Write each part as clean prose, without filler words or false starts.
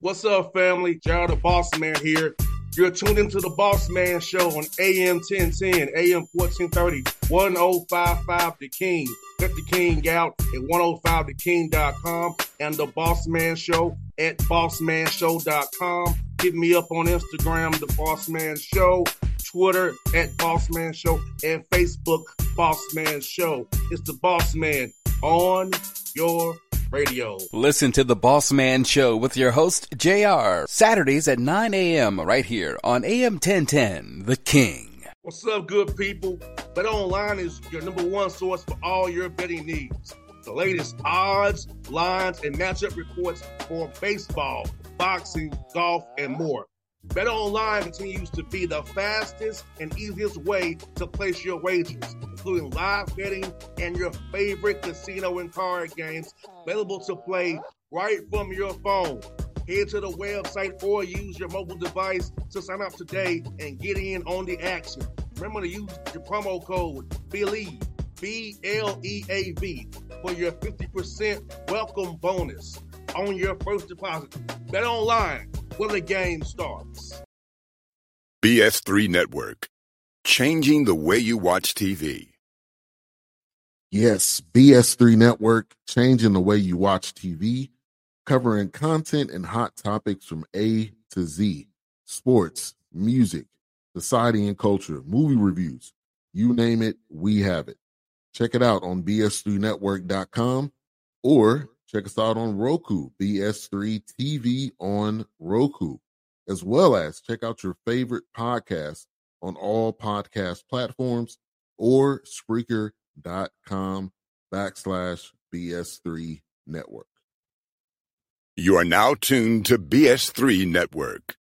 What's up, family? Gerald the Boss Man here. You're tuned into the Boss Man Show on AM 1010, AM 1430, 1055 The King. Let the King out at 105theking.com and the Boss Man Show at bossmanshow.com. Hit me up on Instagram, The Boss Man Show, Twitter at Boss Man Show, and Facebook, Boss Man Show. It's the Boss Man on your radio. Listen to the Boss Man Show with your host, JR, Saturdays at 9 a.m. right here on AM 1010, The King. What's up, good people? BetOnline is your number one source for all your betting needs. The latest odds, lines, and matchup reports for baseball, boxing, golf, and more. BetOnline continues to be the fastest and easiest way to place your wagers, including live betting and your favorite casino and card games available to play right from your phone. Head to the website or use your mobile device to sign up today and get in on the action. Remember to use your promo code BELIEVE, BLEAV, for your 50% welcome bonus on your first deposit. BetOnline, where the game starts. BS3 Network, changing the way you watch TV. Yes, BS3 Network, changing the way you watch TV, covering content and hot topics from A to Z, sports, music, society and culture, movie reviews, you name it, we have it. Check it out on bs3network.com or check us out on Roku, BS3 TV on Roku, as well as check out your favorite podcasts on all podcast platforms or Spreaker.com/BS3 Network. You are now tuned to BS3 Network.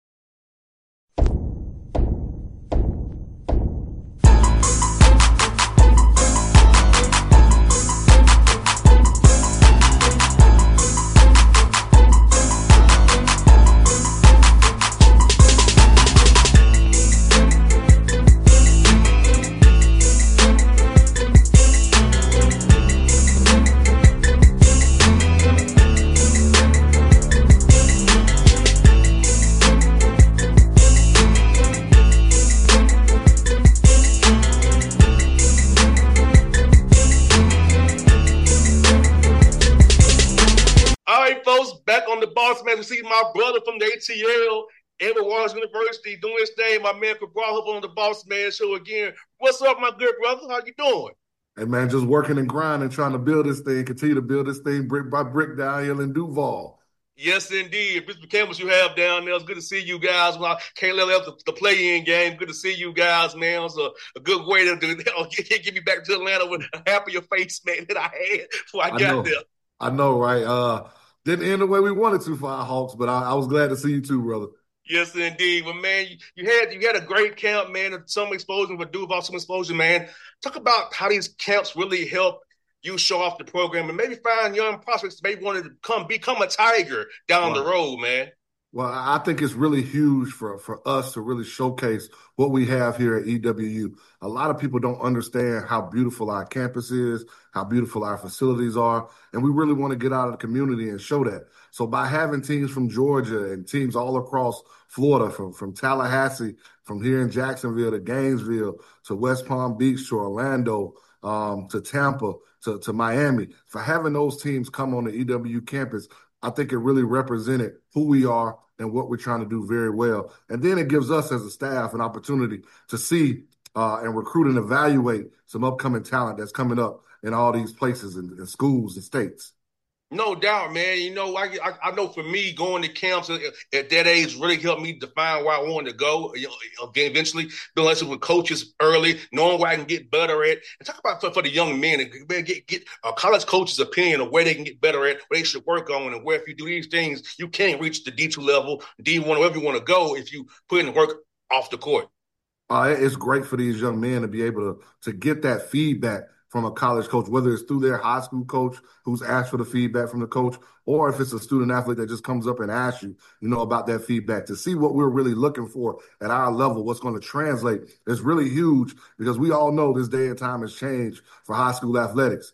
Man, to see my brother from the ATL, Edward Waters University, doing his thing. My man Cabral up on the Boss Man Show again. What's up, my good brother? How you doing? Hey, man, just working and grinding, trying to build this thing, continue to build this thing brick by brick down here in Duval. Yes, indeed. Mr. Campbell, you have down there. It's good to see you guys. Well, I can't let up the play-in game. Good to see you guys, man. It's a good way to get me back to Atlanta with a happier face, man, that I had before I got there. I know, right? Didn't end the way we wanted to for our Hawks, but I was glad to see you too, brother. Yes, indeed. Well, man, you had a great camp, man. Some explosion with Duval, some explosion, man. Talk about how these camps really help you show off the program and maybe find young prospects maybe want to become a Tiger down the road, man. Well, I think it's really huge for us to really showcase what we have here at EWU. A lot of people don't understand how beautiful our campus is, how beautiful our facilities are, and we really want to get out of the community and show that. So by having teams from Georgia and teams all across Florida, from Tallahassee, from here in Jacksonville to Gainesville to West Palm Beach to Orlando to Tampa to Miami, for having those teams come on the EWU campus, I think it really represented who we are and what we're trying to do very well. And then it gives us as a staff an opportunity to see and recruit and evaluate some upcoming talent that's coming up in all these places and schools and states. No doubt, man. You know, I know for me, going to camps at that age really helped me define where I wanted to go. Eventually, building relationship with coaches early, knowing where I can get better at. And talk about for the young men, and get a college coach's opinion of where they can get better at, where they should work on, and where if you do these things, you can't reach the D2 level, D1, wherever you want to go if you put in work off the court. It's great for these young men to be able to get that feedback from a college coach, whether it's through their high school coach who's asked for the feedback from the coach, or if it's a student athlete that just comes up and asks you, about that feedback, to see what we're really looking for at our level, what's going to translate is really huge, because we all know this day and time has changed for high school athletics.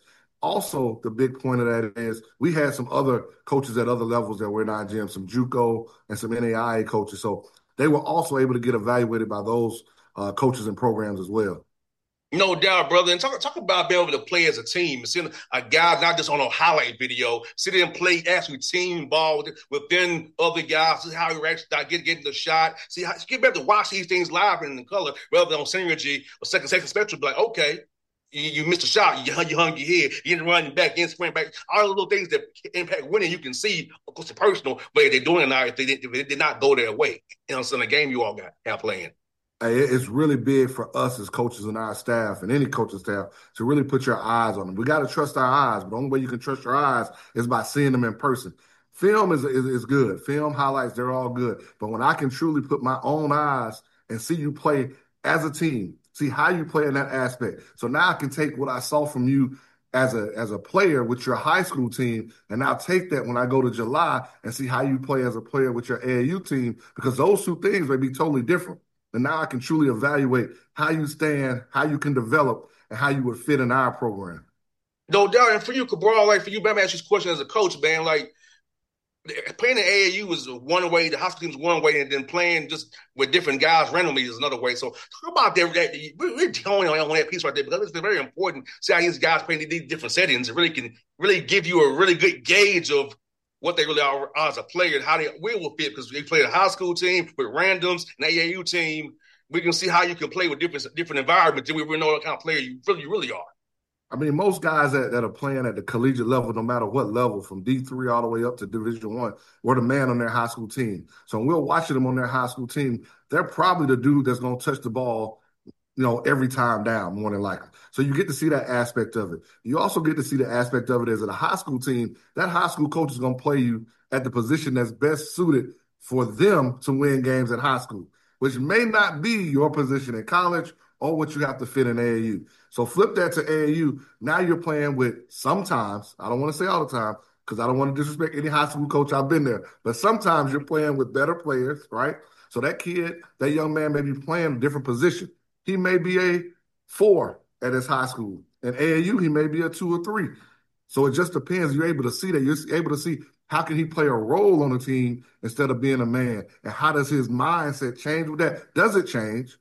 also the big point of that is we had some other coaches at other levels that were in our gym, some JUCO and some NAIA coaches. So they were also able to get evaluated by those coaches and programs as well. No doubt, brother. And talk about being able to play as a team. Seeing a guy not just on a highlight video, sit there and play actually team ball within other guys. See how he actually get the shot. See how get better to watch these things live and in color rather than on synergy or second spectrum. Like, okay, you missed a shot. You hung your head. You didn't run back, you didn't sprint back. All the little things that impact winning, you can see, of course, the personal way they're doing it now if they did not go their way. You know, so in the game you all got playing. It's really big for us as coaches and our staff and any coaching staff to really put your eyes on them. We got to trust our eyes, but the only way you can trust your eyes is by seeing them in person. Film is good. Film highlights, they're all good. But when I can truly put my own eyes and see you play as a team, see how you play in that aspect. So now I can take what I saw from you as a player with your high school team, and I'll take that when I go to July and see how you play as a player with your AAU team, because those two things may be totally different. And now I can truly evaluate how you stand, how you can develop, and how you would fit in our program. No doubt. And for you, Cabral, like for you, man, ask you this question as a coach, man. Like playing in AAU is one way, the high school team is one way, and then playing just with different guys randomly is another way. So talk about that. We're towing on that piece right there because it's very important. See how these guys play in these different settings. It really can really give you a really good gauge of what they really are as a player and how they will fit, because they play a high school team with randoms, an AAU team. We can see how you can play with different environments, and we really know what kind of player you really are. I mean, most guys that are playing at the collegiate level, no matter what level, from D3 all the way up to Division I, were the man on their high school team. So when we're watching them on their high school team, they're probably the dude that's going to touch the ball, every time down, more than likely. So you get to see that aspect of it. You also get to see the aspect of it as a high school team. That high school coach is going to play you at the position that's best suited for them to win games at high school, which may not be your position in college or what you have to fit in AAU. So flip that to AAU. Now you're playing with sometimes, I don't want to say all the time, because I don't want to disrespect any high school coach. I've been there. But sometimes you're playing with better players, right? So that young man may be playing a different position. He may be a 4 at his high school. In AAU, he may be a 2 or 3. So it just depends. You're able to see that. You're able to see how can he play a role on the team instead of being a man, and how does his mindset change with that? Does it change,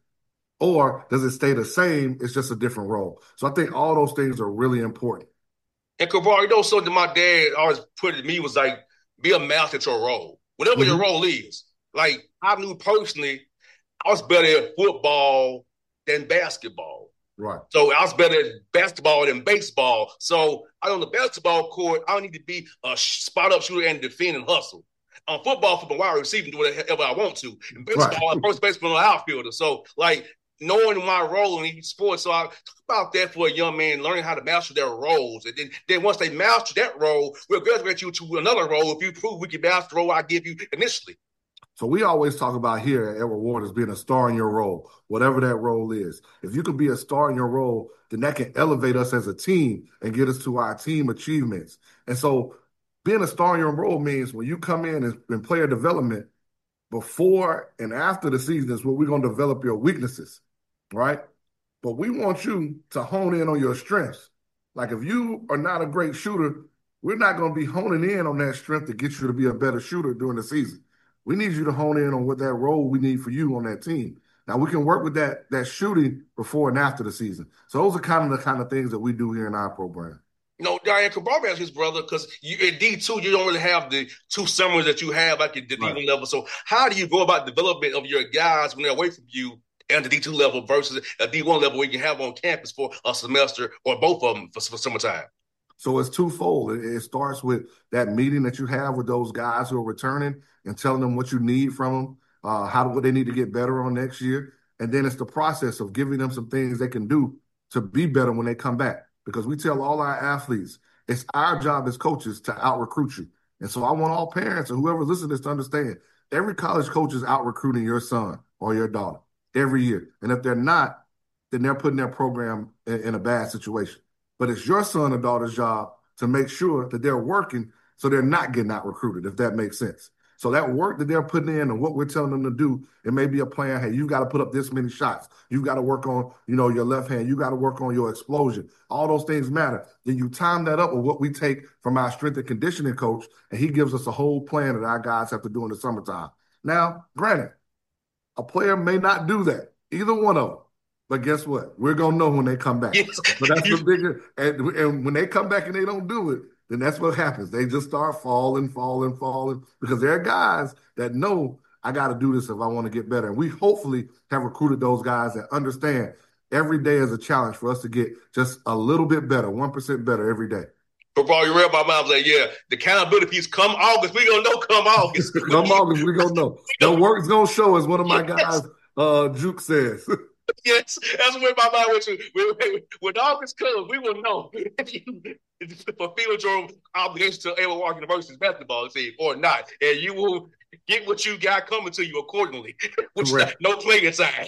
or does it stay the same? It's just a different role. So I think all those things are really important. And Cabral, something my dad always put at me was like, be a master at your role, whatever your role is. Like I knew personally, I was better at football than basketball. Right. So I was better at basketball than baseball. So on the basketball court, I don't need to be a spot-up shooter and defend and hustle. On football, wide receiver, do whatever I want to. In baseball, I'm first baseman or outfielder. So, knowing my role in each sport. So I talk about that for a young man, learning how to master their roles. And then once they master that role, we'll graduate you to another role if you prove we can master the role I give you initially. So we always talk about here at Edward Ward as being a star in your role, whatever that role is. If you can be a star in your role, then that can elevate us as a team and get us to our team achievements. And so being a star in your role means when you come in and player development, before and after the season is where we're going to develop your weaknesses, right? But we want you to hone in on your strengths. Like if you are not a great shooter, we're not going to be honing in on that strength to get you to be a better shooter during the season. We need you to hone in on what that role we need for you on that team. Now, we can work with that shooting before and after the season. So those are kind of things that we do here in our program. Diane Cabral has his brother, because in D2, you don't really have the 2 summers that you have like at the D1 level. So how do you go about development of your guys when they're away from you and the D2 level versus a D1 level where you can have on campus for a semester or both of them for summertime? So it's twofold. It starts with that meeting that you have with those guys who are returning and telling them what you need from them, what they need to get better on next year. And then it's the process of giving them some things they can do to be better when they come back. Because we tell all our athletes, it's our job as coaches to out-recruit you. And so I want all parents and whoever listens to this to understand, every college coach is out-recruiting your son or your daughter every year. And if they're not, then they're putting their program in a bad situation. But it's your son or daughter's job to make sure that they're working so they're not getting out-recruited, if that makes sense. So that work that they're putting in and what we're telling them to do, it may be a plan. Hey, you got to put up this many shots. You've got to work on, your left hand. You got to work on your explosion. All those things matter. Then you time that up with what we take from our strength and conditioning coach, and he gives us a whole plan that our guys have to do in the summertime. Now, granted, a player may not do that, either one of them. But guess what? We're going to know when they come back. Yes. But that's the bigger – and when they come back and they don't do it, then that's what happens. They just start falling because there are guys that know I got to do this if I want to get better. And we hopefully have recruited those guys that understand every day is a challenge for us to get just a little bit better, 1% better every day. Football, you read my mom say, yeah, the accountability piece come August. We going to know come August. Come August, we going to know. The work's going to show, as one of my guys, Juke says. Yes, that's where my mind went to. When August comes, we will know if you fulfill your obligation to Edward Warren University's basketball team or not. And you will get what you got coming to you accordingly, which is no playing time.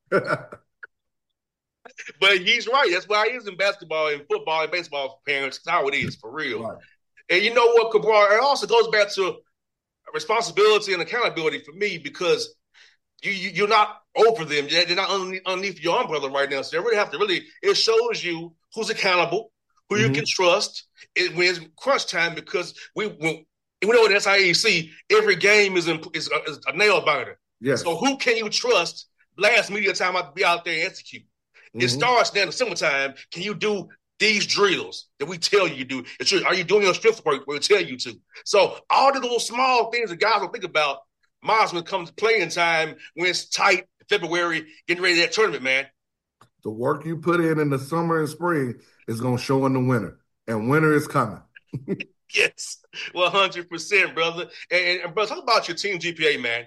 But he's right. That's why he is in basketball and football and baseball for parents. That's how it is, for real. Right. And you know what, Cabral? It also goes back to responsibility and accountability for me, because you're not over them. They're not underneath your umbrella right now. So they really have to it shows you who's accountable, who you can trust when it's crunch time, because we know in SIAC, every game is a nail biter. Yes. So who can you trust last media time to be out there and execute? It starts then in the summertime. Can you do these drills that we tell you to do? Are you doing your strength work where we tell you to? So all the little small things that guys don't think about, Miles, when it comes to playing time, when it's tight, February, getting ready for that tournament, man. The work you put in the summer and spring is going to show in the winter, and winter is coming. Yes, 100%, brother. And brother, talk about your team GPA, man.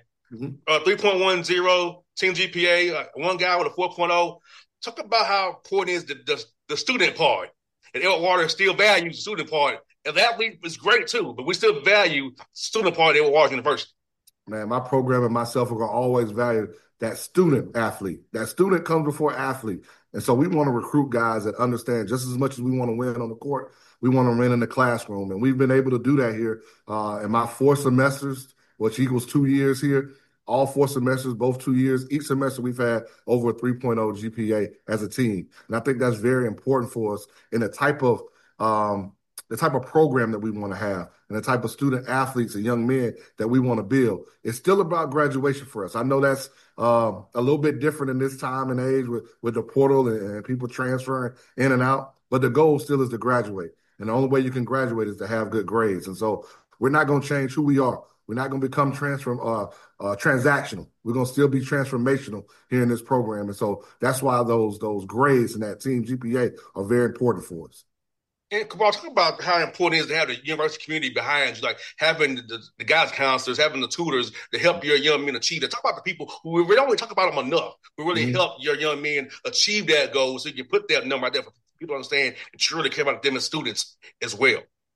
3.10 team GPA, one guy with a 4.0. Talk about how important is the student part. And Edward Water still values the student part. And that is great, too, but we still value the student part of Edward Water University. Man, my program and myself are going to always value that student athlete. That student comes before athlete. And so we want to recruit guys that understand just as much as we want to win on the court, we want to win in the classroom. And we've been able to do that here in my 4 semesters, which equals 2 years here. All 4 semesters, both 2 years. Each semester we've had over a 3.0 GPA as a team. And I think that's very important for us in the type of program that we want to have and the type of student athletes and young men that we want to build. It's still about graduation for us. I know that's a little bit different in this time and age with the portal and people transferring in and out, but the goal still is to graduate. And the only way you can graduate is to have good grades. And so we're not going to change who we are. We're not going to become transactional. We're going to still be transformational here in this program. And so that's why those grades and that team GPA are very important for us. And Cabral, talk about how important it is to have the university community behind you, like having the guidance counselors, having the tutors to help your young men achieve that. Talk about the people who we don't really talk about them enough. We really help your young men achieve that goal, so you can put that number out there for people to understand and truly care about them as students as well.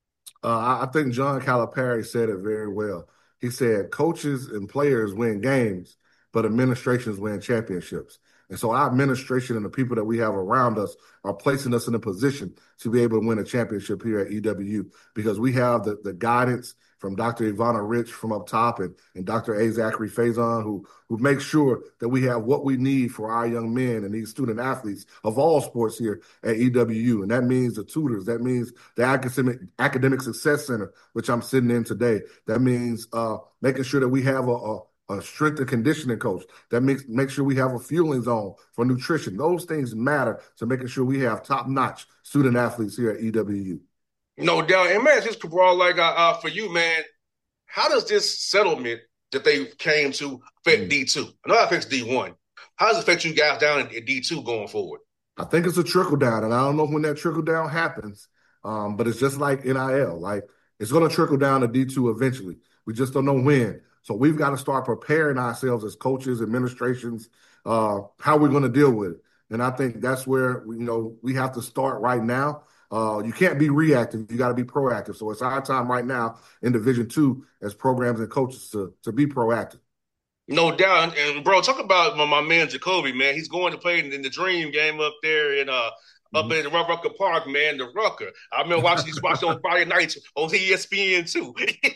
I think John Calipari said it very well. He said, coaches and players win games, but administrations win championships. And so our administration and the people that we have around us are placing us in a position to be able to win a championship here at EWU, because we have the guidance from Dr. Ivana Rich from up top and Dr. A. Zachary Faison, who make sure that we have what we need for our young men and these student athletes of all sports here at EWU. And that means the tutors. That means the Academic Success Center, which I'm sitting in today. That means making sure that we have a strength and conditioning coach that make sure we have a fueling zone for nutrition. Those things matter to making sure we have top-notch student athletes here at EWU. No doubt. And man, just Cabral, for you, man, how does this settlement that they came to affect D2? I know it affects D1. How does it affect you guys down in D2 going forward? I think it's a trickle down, and I don't know when that trickle down happens, but it's just like NIL. Like, it's going to trickle down to D2 eventually. We just don't know when. So we've got to start preparing ourselves as coaches, administrations, how we're going to deal with it. And I think that's where, we have to start right now. You can't be reactive. You got to be proactive. So it's our time right now in Division II as programs and coaches to be proactive. No doubt. And bro, talk about my man Jacoby, man. He's going to play in the Dream game up there in up in Rucker Park, man, the Rucker. I remember watching these on Friday nights on ESPN too.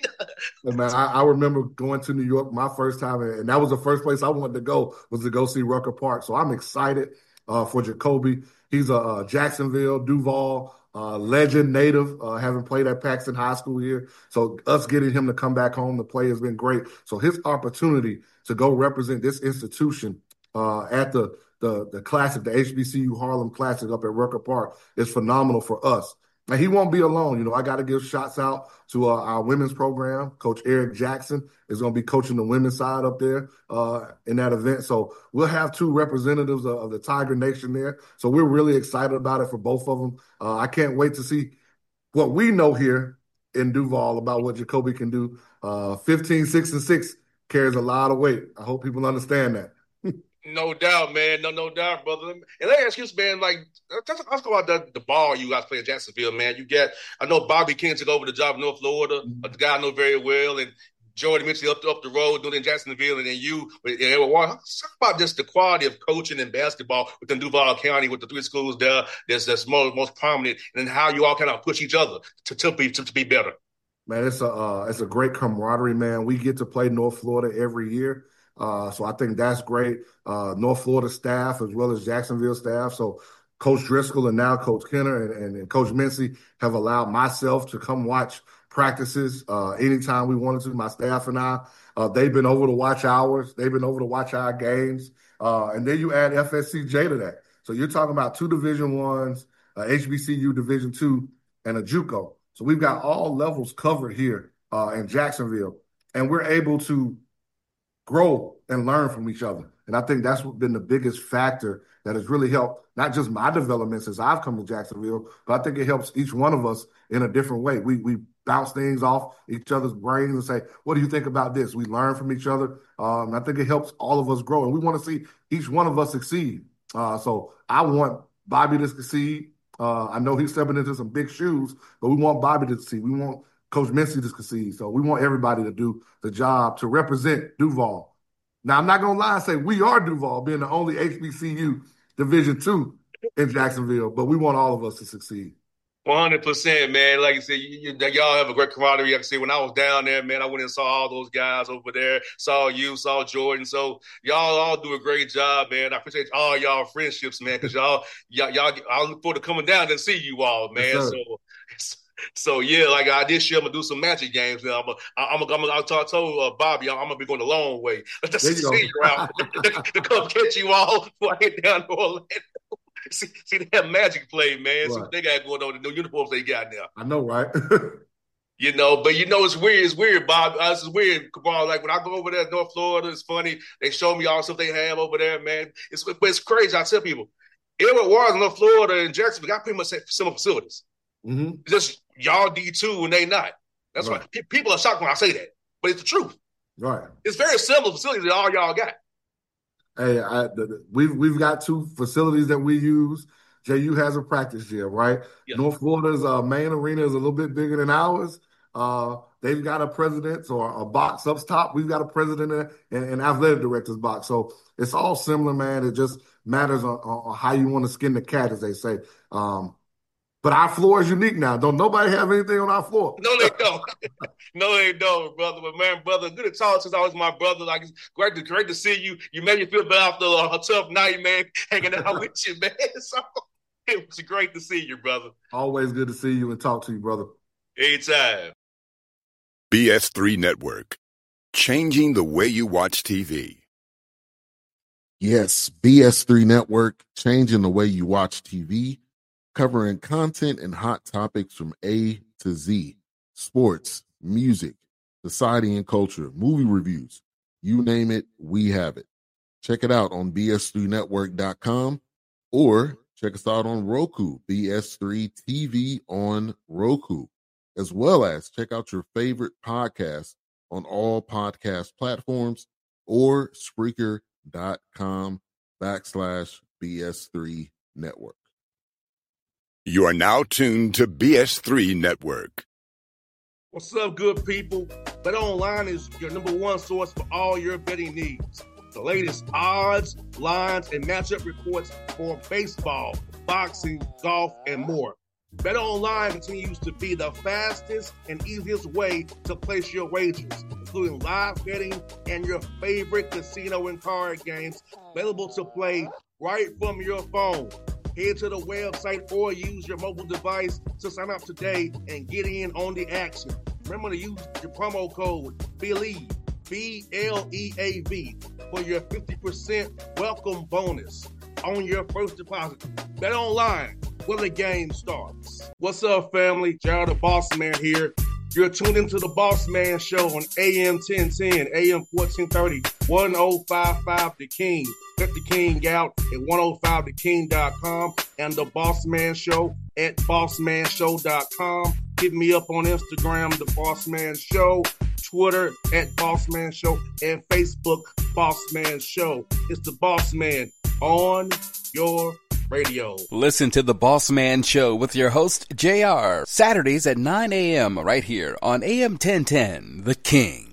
Man, I remember going to New York my first time, and that was the first place I wanted to go, was to go see Rucker Park. So I'm excited for Jacoby. He's a Jacksonville, Duval legend, native, having played at Paxton High School here. So us getting him to come back home to play has been great. So his opportunity to go represent this institution at the Classic, the HBCU Harlem Classic up at Rucker Park is phenomenal for us. And he won't be alone. You know, I got to give shots out to our women's program. Coach Eric Jackson is going to be coaching the women's side up there in that event. So we'll have 2 representatives of the Tiger Nation there. So we're really excited about it for both of them. I can't wait to see what we know here in Duval about what Jacoby can do. 15, 6, and 6 carries a lot of weight. I hope people understand that. No doubt, man. No doubt, brother. And let me ask you, man, like, let's go about the ball you guys play in Jacksonville, man. I know Bobby King took over the job in North Florida, the guy I know very well, and Jordan Mitchell up the road doing it in Jacksonville, and then you and Edward Warren. Talk about just the quality of coaching and basketball within Duval County with the 3 schools there that's most prominent, and how you all kind of push each other to be better. Man, it's a great camaraderie, man. We get to play North Florida every year. So I think that's great. North Florida staff as well as Jacksonville staff. So Coach Driscoll and now Coach Kenner and Coach Mincy have allowed myself to come watch practices anytime we wanted to. My staff and I, they've been over to watch ours. They've been over to watch our games. And then you add FSCJ to that. So you're talking about 2 Division I's, HBCU Division II, and a JUCO. So we've got all levels covered here in Jacksonville. And we're able to grow and learn from each other. And I think that's been the biggest factor that has really helped not just my development since I've come to Jacksonville, but I think it helps each one of us in a different way. We bounce things off each other's brains and say, what do you think about this? We learn from each other. I think it helps all of us grow. And we want to see each one of us succeed. So I want Bobby to succeed. I know he's stepping into some big shoes, but we want Bobby to succeed. We want Coach Mincy to succeed. So we want everybody to do the job to represent Duval. Now, I'm not going to lie and say we are Duval, being the only HBCU Division II in Jacksonville, but we want all of us to succeed. 100%, man. Like you said, y'all have a great camaraderie. Like I said, when I was down there, man, I went and saw all those guys over there, saw you, saw Jordan. So y'all all do a great job, man. I appreciate all y'all friendships, man, because y'all, I look forward to coming down and see you all, man. Yes, So yeah, like this year I'm gonna do some Magic games. I told Bobby I'm gonna be going a long way to see you out to come catch you all before I get down to Orlando. See that Magic play, man. Right. See what they got going on, the new uniforms they got now. I know, right? But it's weird. It's weird, Bob. It's weird, Cabral. Like when I go over there to North Florida, it's funny. They show me all the stuff they have over there, man. It's crazy. I tell people, Edward Warren, North Florida, and Jacksonville got pretty much similar facilities. Mm-hmm. Just y'all D2 and they not. That's right. Why people are shocked when I say that, but it's the truth. Right. It's very similar facilities that all y'all got. Hey, we've got 2 facilities that we use. JU has a practice gym, right? Yeah. North Florida's main arena is a little bit bigger than ours. They've got a president's or a box up top. We've got a president and athletic director's box. So it's all similar, man. It just matters on how you want to skin the cat, as they say. But our floor is unique now. Don't nobody have anything on our floor? No, they don't. No, they don't, brother. But man, brother, good to talk since I was my brother. Like, it's great to see you. You made me feel better after a tough night, man, hanging out with you, man. So it was great to see you, brother. Always good to see you and talk to you, brother. Anytime. BS3 Network. Changing the way you watch TV. Yes, BS3 Network, changing the way you watch TV, covering content and hot topics from A to Z, sports, music, society and culture, movie reviews, you name it, we have it. Check it out on bs3network.com or check us out on Roku, BS3 TV on Roku, as well as check out your favorite podcast on all podcast platforms or Spreaker.com/BS3 Network. You are now tuned to BS3 Network. What's up, good people? Bet Online is your number one source for all your betting needs. The latest odds, lines, and matchup reports for baseball, boxing, golf, and more. BetOnline continues to be the fastest and easiest way to place your wagers, including live betting and your favorite casino and card games available to play right from your phone. Head to the website or use your mobile device to sign up today and get in on the action. Remember to use your promo code BELIEVE, B-L-E-A-V, for your 50% welcome bonus on your first deposit. BetOnline, where the game starts. What's up, family? Gerald the Boss Man here. You're tuned into the Boss Man Show on AM 1010, AM 1430, 1055 The King. Check The King out at 105theking.com and the Boss Man Show at bossmanshow.com. Hit me up on Instagram, The Boss Man Show, Twitter at Boss Man Show, and Facebook, Boss Man Show. It's the Boss Man on your radio. Listen to The Boss Man Show with your host, JR, Saturdays at 9 a.m. right here on AM 1010, The King.